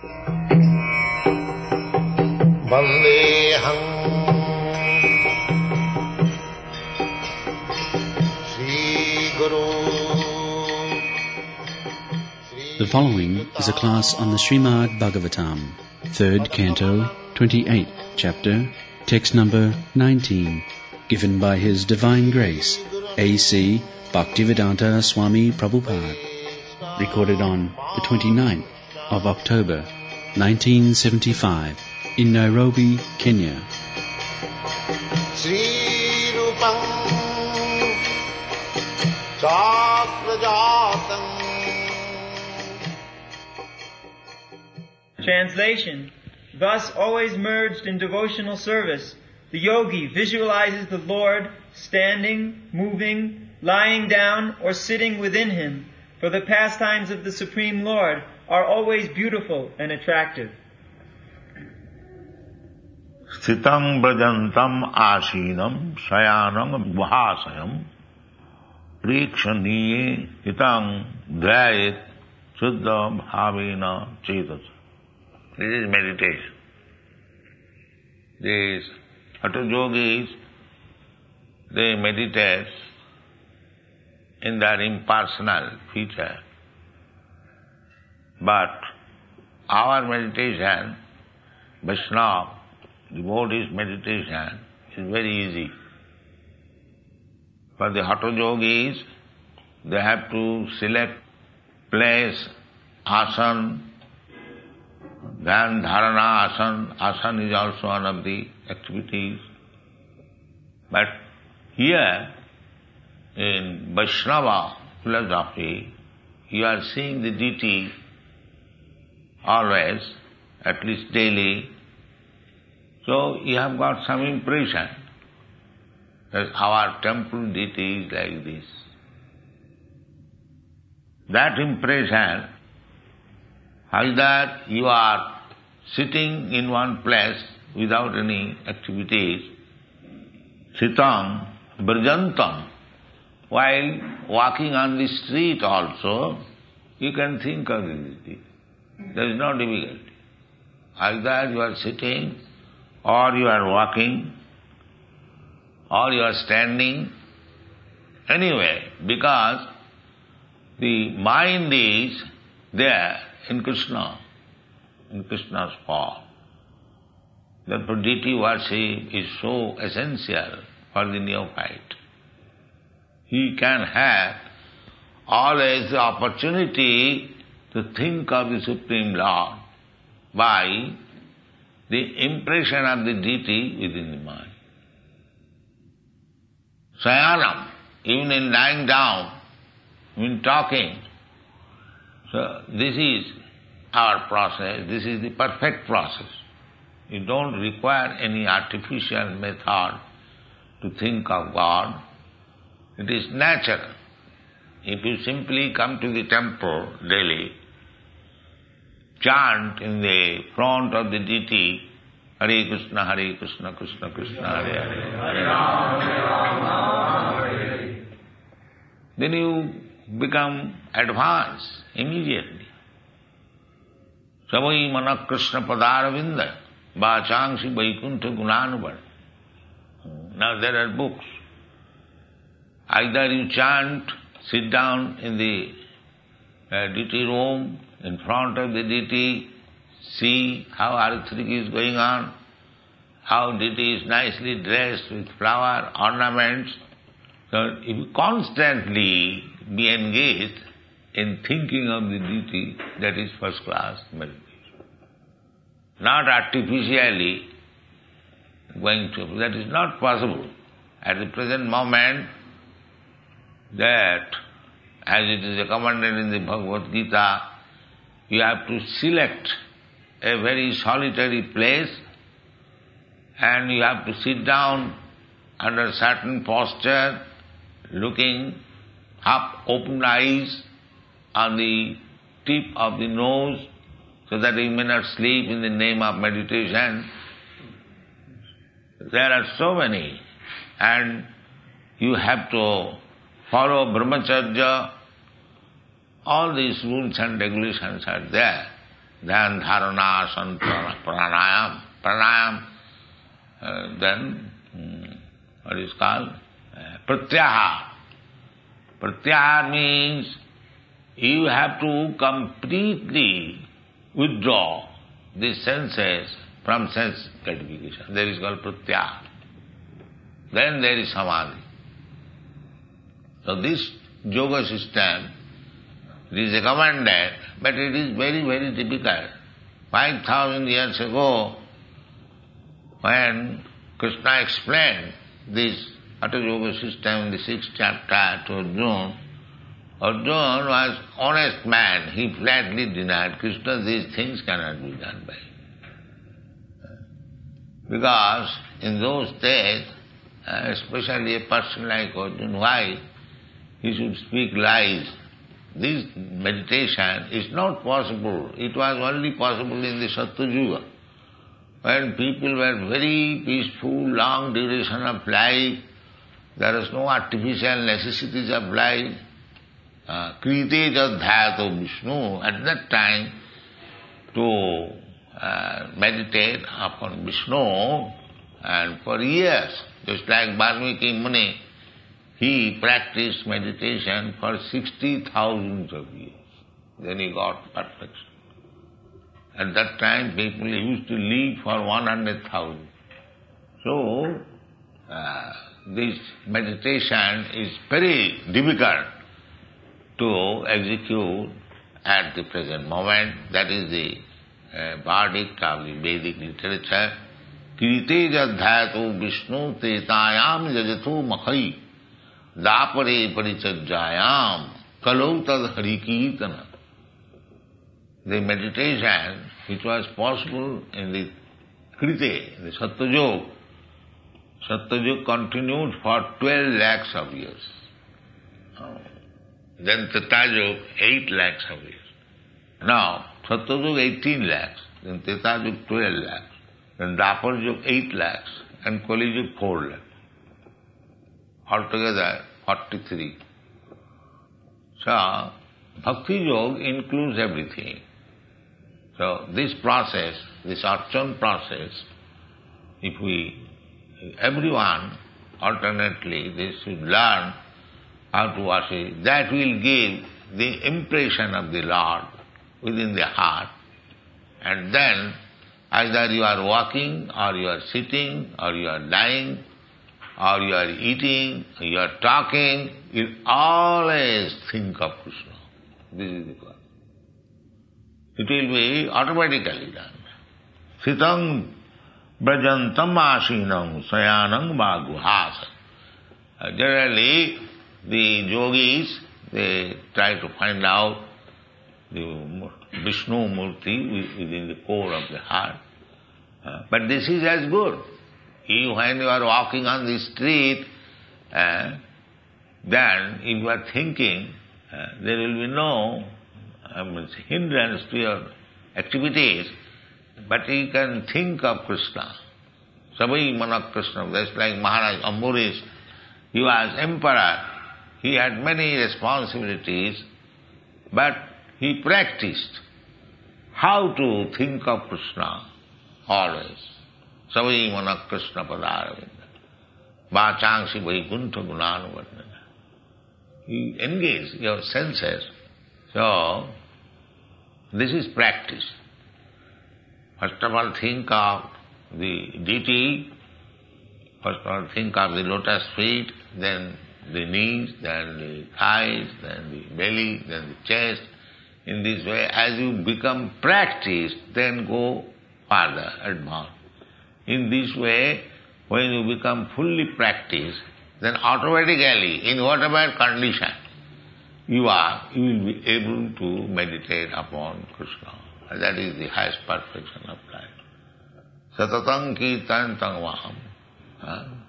Vandeham Sri Guru. The following is a class on the Srimad Bhagavatam, 3rd Canto, 28th Chapter, text number 19, given by His Divine Grace, A.C. Bhaktivedanta Swami Prabhupada, recorded on the 29th of October, 1975, in Nairobi, Kenya. Sri Rupam Chakrajatam. Translation. Thus, always merged in devotional service, the yogi visualizes the Lord standing, moving, lying down, or sitting within him, for the pastimes of the Supreme Lord are always beautiful and attractive. Sthitam brajantam asinam sayanam vahasayam prekshaniye hitang dhyayet suddha bhavena chetas. This is meditation. These Hatha yogis, they meditate in their impersonal feature. But our meditation, Vaishnava, devotees' meditation, is very easy. For the Hatha yogis, they have to select place, asana, then dharana asana. Asana is also one of the activities. But here, in Vaishnava philosophy, you are seeing the deity always, at least daily. So you have got some impression that our temple deity is like this. That impression, either you are sitting in one place without any activities, sitam, brajantam, while walking on the street also, you can think of the deity. There is no difficulty. Either you are sitting, or you are walking, or you are standing, anyway, because the mind is there in Krishna, in Krishna's form. Therefore deity worship is so essential for the neophyte. He can have always the opportunity to think of the Supreme Lord by the impression of the deity within the mind. Sayanam, even in lying down, in talking. So this is our process, this is the perfect process. You don't require any artificial method to think of God. It is natural. If you simply come to the temple daily, chant in the front of the deity, Hare Krishna, Krishna Krishna, Hare Hare, Hare Rama, Hare Rama, then you become advanced immediately. Savai mana Krishna padaravinda, vachangsi vaikuntha gunanubar. Now there are books. Either you chant, sit down in the deity room, in front of the deity, see how arithmetic is going on, how deity is nicely dressed with flower, ornaments. So if you constantly be engaged in thinking of the deity, that is first class meditation. Not artificially going to, that is not possible. At the present moment, that, as it is recommended in the Bhagavad Gita, you have to select a very solitary place and you have to sit down under a certain posture, looking up, open eyes on the tip of the nose, so that you may not sleep in the name of meditation. There are so many, and you have to follow brahmacharya. All these rules and regulations are there. dhyan, dharana, asana, pranayam. Pranayam, then what is called? Pratyahara. Pratyahara means you have to completely withdraw the senses from sense gratification. That is called pratyahara. Then there is samadhi. So this yoga system, it is recommended, but it is very, very difficult. 5,000 years ago, when Krishna explained this Hatha Yoga system in the 6th chapter to Arjuna, Arjuna was honest man. He flatly denied, Krishna, these things cannot be done by him. Because in those days, especially a person like Arjuna, why he should speak lies? This meditation is not possible. It was only possible in the Satya Yuga, when people were very peaceful, long duration of life. There was no artificial necessities of life. Krite jadhyato Vishnu. At that time, to meditate upon Vishnu, and for years, just like Valmiki Muni, he practiced meditation for 60,000 of years. Then he got perfection. At that time, people used to live for 100,000. So, this meditation is very difficult to execute at the present moment. That is the verdict of the Vedic literature. Krite jadhyato Vishnu tetayam jajato makhai dapare parichajayam kalau tad harikirtana. The meditation which was possible in the Krite, in the Satya Yuga continued for 12 lakhs of years. Then Treta Yuga, 8 lakhs of years. Now, Satya Yuga 18 lakhs, then Treta Yuga 12 lakhs, then Dwapar Yuga 8 lakhs, and Kali Yuga 4 lakhs. Altogether, 43. So, Bhakti Yoga includes everything. So, this process, this archon process, everyone alternately, they should learn how to worship. That will give the impression of the Lord within the heart. And then, either you are walking, or you are sitting, or you are lying, or you are eating, or you are talking, you always think of Krishna. This is the cause. It will be automatically done. Sitang brajantam asinam sayanam bhaguhasa. Generally, the yogis, they try to find out the Vishnu Murti within the core of the heart. But this is as good. When you are walking on the street, then if you are thinking, there will be no hindrance to your activities, but you can think of Krishna. Savai Manak Krishna, that's like Maharaj Ambarish. He was emperor. He had many responsibilities, but he practiced how to think of Krishna always. Savai Manak Krishna Padaravinda. Vachangsi Vaikuntha Gunanuvardhana. You engage your senses. So, this is practice. First of all, think of the deity. First of all, think of the lotus feet, then the knees, then the thighs, then the belly, then the chest. In this way, as you become practiced, then go further, advance. In this way, when you become fully practiced, then automatically, in whatever condition you will be able to meditate upon Krishna. That is the highest perfection of life. Satatang kirtantam mam.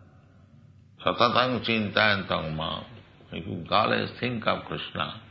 Satatang chintantam mam. If you always think of Krishna,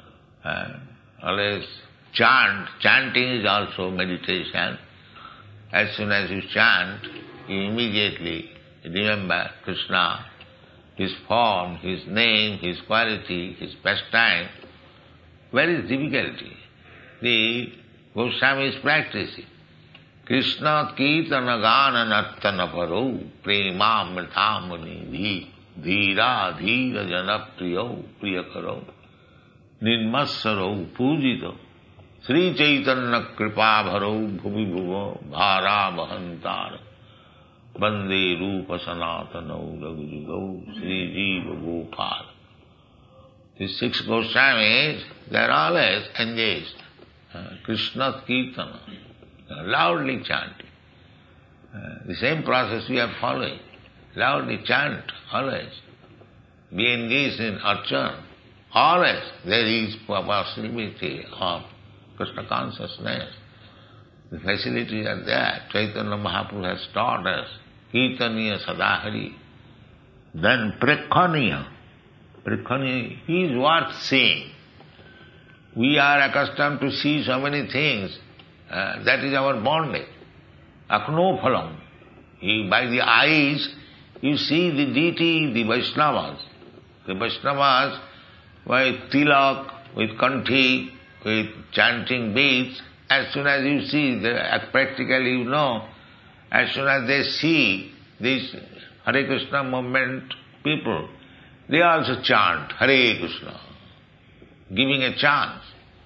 always chant. Chanting is also meditation. As soon as you chant, you immediately remember Krishna, His form, His name, His quality, His pastime. Where is difficulty? The Goswami is practicing. Krishna kirtana gana nartana paro premamritamani dhira dhira janapriyo priyakaro nirmassaro pujito Sri Chaitanya kripa bharo bhuvi bhuva bhara bhantara Bande Rupa Sanatano Raghujugo Sri Jiva Gopal. These 6 Goswamis, they are always engaged. Krishna Kirtana, loudly chanting. The same process we are following. Loudly chant, always. Be engaged in archan. Always there is possibility of Krishna consciousness. The facilities are there. Chaitanya Mahaprabhu has taught us Kirtaniya Sadahari. Then Prekhaniya. Prekhaniya is worth seeing. We are accustomed to see so many things. That is our bondage. Aknophalam. By the eyes, you see the deity, the Vaishnavas. The Vaishnavas with tilak, with kanthi, with chanting beads. As soon as you see, practically you know, as soon as they see this Hare Krishna movement people, they also chant Hare Krishna, giving a chance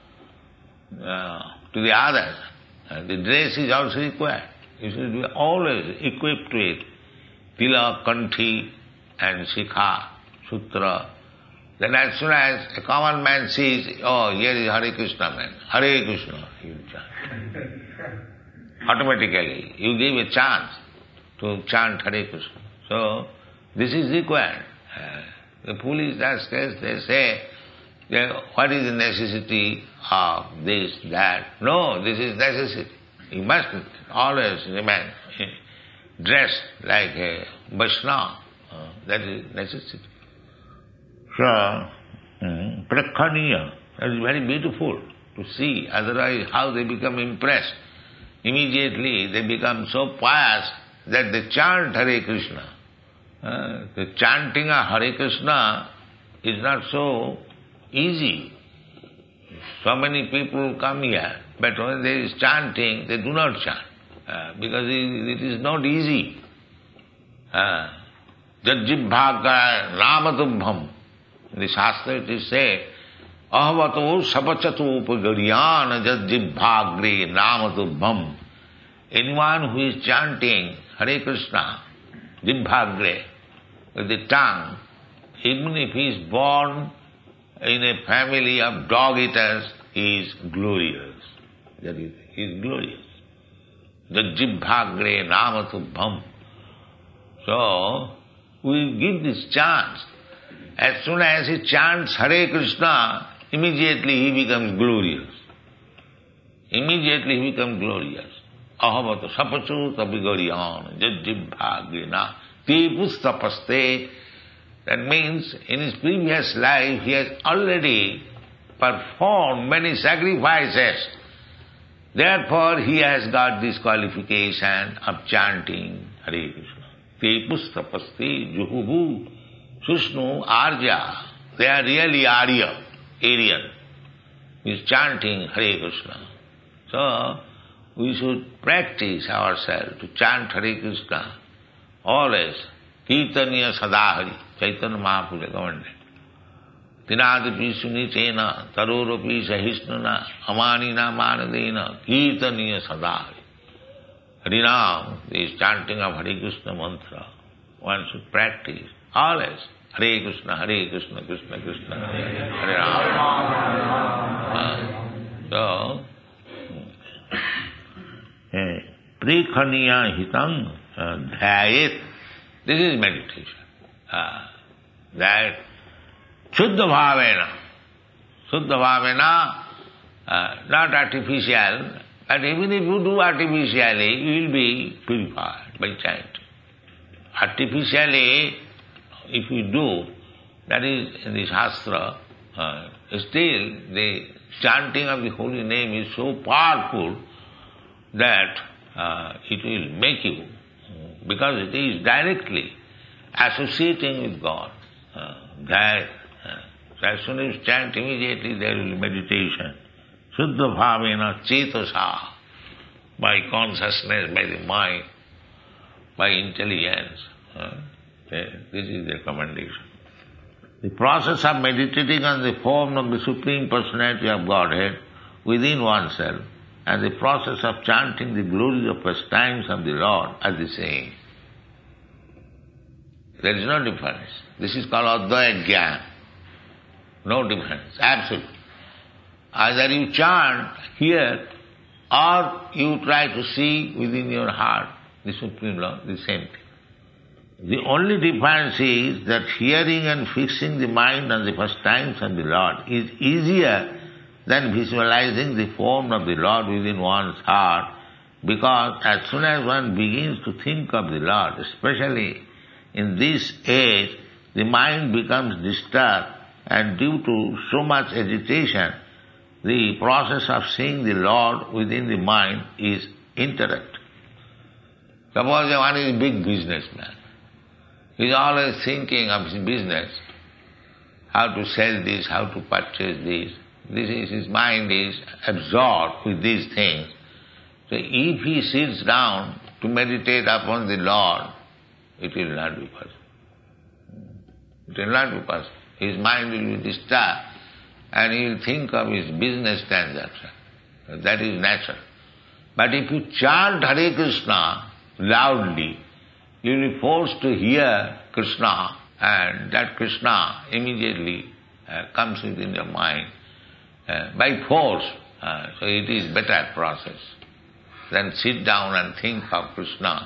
to the others. The dress is also required. You should be always equipped with tilak, kanthi and shikha, sutra. Then as soon as a common man sees, oh, here is Hare Krishna man, Hare Krishna, he will chant. Automatically, you give a chance to chant Hare Krishna. So, this is required. The foolish rascals, they say, what is the necessity of this, that? No, this is necessity. You must always remain dressed like a Vaishnava. That is necessity. So, Prakhaniya, that is very beautiful to see. Otherwise, how they become impressed. Immediately they become so pious that they chant Hare Krishna. The chanting of Hare Krishna is not so easy. So many people come here, but when there is chanting, they do not chant. Because it is not easy. Jajjibhagya ramatubham. In the Shastra it is said, ahavato sapachatu upagaryana jajjibhagre ramatubham. Anyone who is chanting Hare Krishna, jibhagre, with the tongue, even if he is born in a family of dog-eaters, he is glorious. That is, he is glorious. Jajjibhagre ramatubham. So, we give this chance. As soon as he chants Hare Krishna, immediately he becomes glorious. Immediately he becomes glorious. Ahavata sapachu tabigaryan jajjibhagrina tepustapaste. That means in his previous life he has already performed many sacrifices. Therefore he has got this qualification of chanting Hare Krishna. Tepustapaste juhubu Sushnu, Arya, they are really Aryan. He is chanting Hare Krishna. So, we should practice ourselves to chant Hare Krishna always. Kirtaniya Sadahari, Chaitanya Mahaprabhu recommended. Tinadapi sunitena, tarorapi sahisnuna, amanina manadena, Kirtaniya Sadahari. Harinam, this chanting of Hare Krishna mantra, one should practice always. Hare Krishna, Krishna Krishna, Hare Rama. So, Prekhaniya hitam dhyayet. This is meditation. That Shuddha Bhavena, not artificial, but even if you do artificially, you will be purified by chanting. Artificially, if you do, that is in the Shastra, still the chanting of the holy name is so powerful that it will make you, because it is directly associating with God. So as soon as you chant, immediately there will be meditation. Shuddha bhavena cetasa, by consciousness, by the mind, by intelligence. This is the recommendation. The process of meditating on the form of the Supreme Personality of Godhead within oneself and the process of chanting the glories of pastimes of the Lord are the same. There is no difference. This is called Advaya Jnana. No difference, absolute. Either you chant here or you try to see within your heart the Supreme Lord, the same thing. The only difference is that hearing and fixing the mind on the pastimes of the Lord is easier than visualizing the form of the Lord within one's heart, because as soon as one begins to think of the Lord, especially in this age, the mind becomes disturbed, and due to so much agitation, the process of seeing the Lord within the mind is interrupted. Suppose one is a big businessman. He is always thinking of his business, how to sell this, how to purchase this. His mind is absorbed with these things. So if he sits down to meditate upon the Lord, it will not be possible. It will not be possible. His mind will be disturbed and he will think of his business transaction. That is natural. But if you chant Hare Krishna loudly, you will be forced to hear Krishna, and that Krishna immediately comes within your mind by force. So it is better process than sit down and think of Krishna.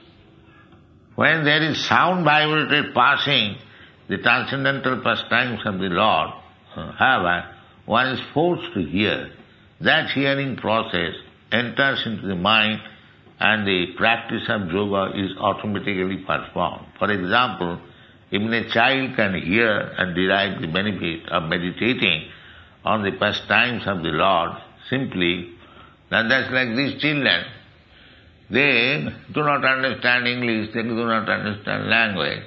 When there is sound vibrated passing the transcendental pastimes of the Lord, however, one is forced to hear. That hearing process enters into the mind and the practice of yoga is automatically performed. For example, even a child can hear and derive the benefit of meditating on the pastimes of the Lord simply. And that's like these children. They do not understand English, they do not understand language.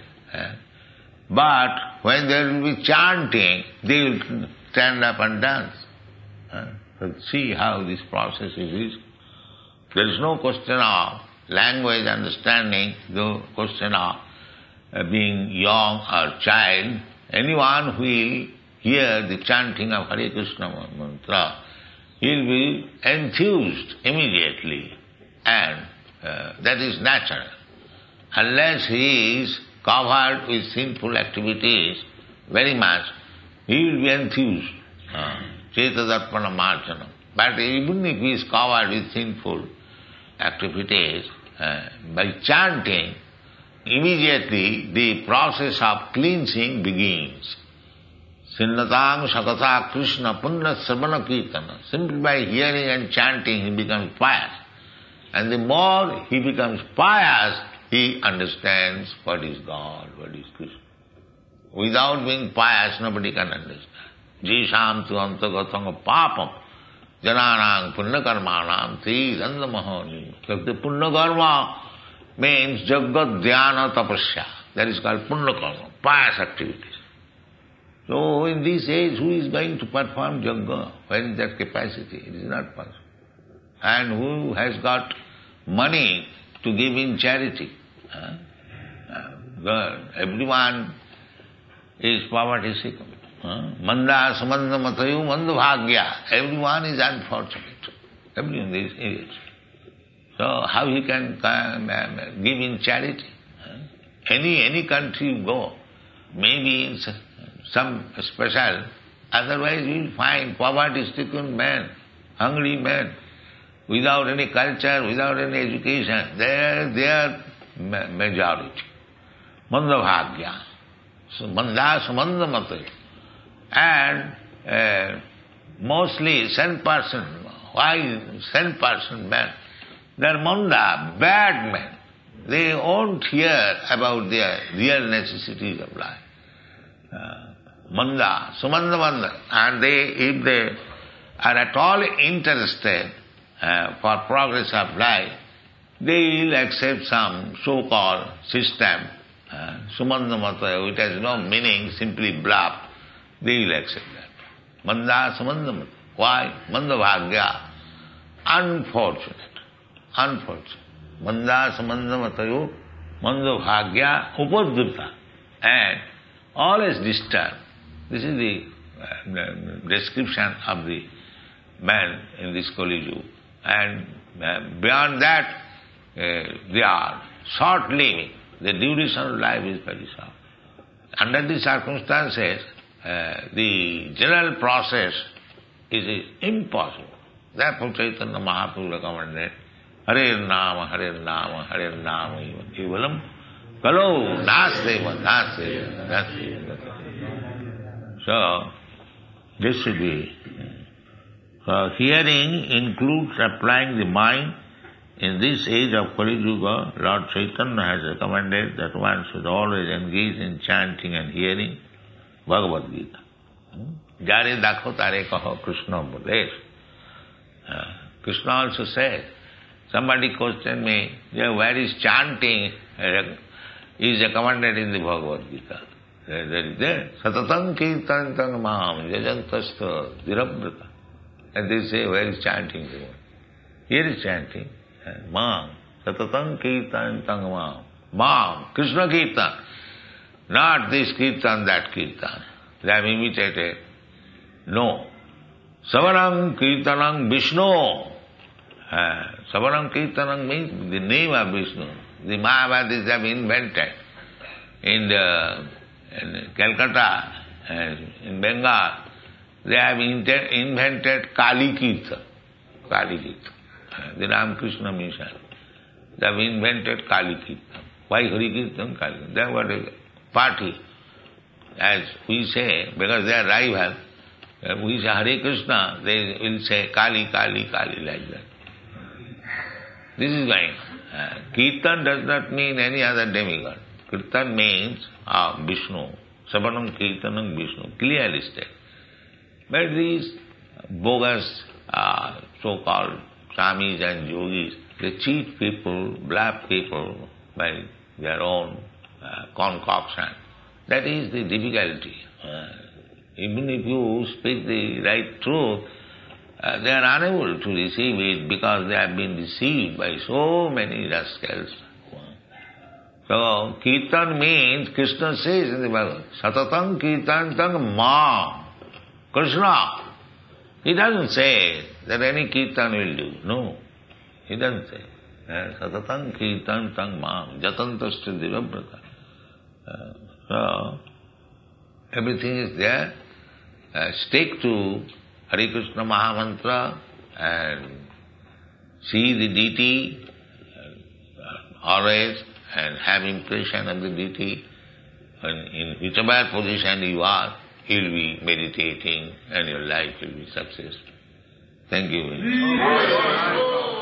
But when there will be chanting, they will stand up and dance. So see how this process is. There is no question of language understanding, no question of being young or child. Anyone who will hear the chanting of Hare Krishna mantra, he will be enthused immediately, and that is natural. Unless he is covered with sinful activities very much, he will be enthused. Chetadarpana marjanam. But even if he is covered with sinful activities, by chanting, immediately the process of cleansing begins. Sinnatang sakata Krishna punna sarvana kirtana. Simply by hearing and chanting he becomes pious. And the more he becomes pious, he understands what is God, what is Krishna. Without being pious, nobody can understand. Jisham tu antagatanga papam jananang punna karmanam tri dandamahani. So the punna karma means jagat dhyana tapasya. That is called punna karma, pious activities. So in this age, who is going to perform jagga? Where is that capacity? It is not possible. And who has got money to give in charity? Everyone is poverty-stricken. Manda samanda matayu manda bhagya. Everyone is unfortunate. Everyone is idiot. So how he can give in charity? Any country you go, maybe in some special, otherwise you will find poverty-stricken men, hungry men, without any culture, without any education. They are majority. Manda bhagya. So manda samanda matayu. And mostly sent person. Why sent person men? They are manda, bad men. They won't hear about their real necessities of life. Manda, sumanda manda. And if they are at all interested for progress of life, they will accept some so-called system, sumanda mata, it has no meaning, simply bluff. They will accept that. Manda samanda mata. Why? Mandabhagya. Unfortunate. Manda samandamatayo mandabhagya upadrita. And always disturbed. This is the description of the man in this Kali Yuga. And beyond that, they are short-living. The duration of life is very short. Under these circumstances, the general process is impossible. Therefore Chaitanya Mahaprabhu recommended Hare Nama, Hare Nama, Hare Nama, Kevalam Kalo Nasdeva. So, this should be. So, hearing includes applying the mind. In this age of Kali Yuga, Lord Chaitanya has recommended that one should always engage in chanting and hearing Bhagavad Gita. Jare dakho tare kaho Krishna Buddhesh. Krishna also said, somebody questioned me, where is chanting is recommended in the Bhagavad Gita. There is there. Satatam kirtantam maham jajantastha dhirabrata. And they say, where is chanting? Here is chanting. Mam, satatam kirtantam maham. Mam, Krishna kirtan. Not this kirtan, that kirtan. They have imitated. No. Savanam kirtanam Vishnu. Savanam kirtanam means the name of Vishnu. The Mahabharatas have invented. In Calcutta, in Bengal, they have invented Kali Kirtan. The Ramakrishna Mission. They have invented Kali Kirtan. Why Hari Kirtan? Kali Kirtan. They have got a party. As we say, because they are rival, we say Hare Krishna, they will say Kali, Kali, Kali, like that. This is going. Kirtan does not mean any other demigod. Kirtan means Vishnu. Savanam Kirtanam Vishnu. Clearly stated. But these bogus so-called Swamis and Yogis, they cheat people, bluff people by their own concoction. That is the difficulty. Even if you speak the right truth, they are unable to receive it because they have been deceived by so many rascals. So, Kirtan means, Krishna says in the Bhagavad, Satatam Kirtantam Ma. Krishna. He doesn't say that any Kirtan will do. No. He doesn't say. Satatam Kirtantam Ma. Jatantasya Divabrata. So, everything is there. Stick to Hare Krishna Mahamantra and see the deity always and have impression of the deity. And in whichever position you are, you will be meditating and your life will be successful. Thank you very much.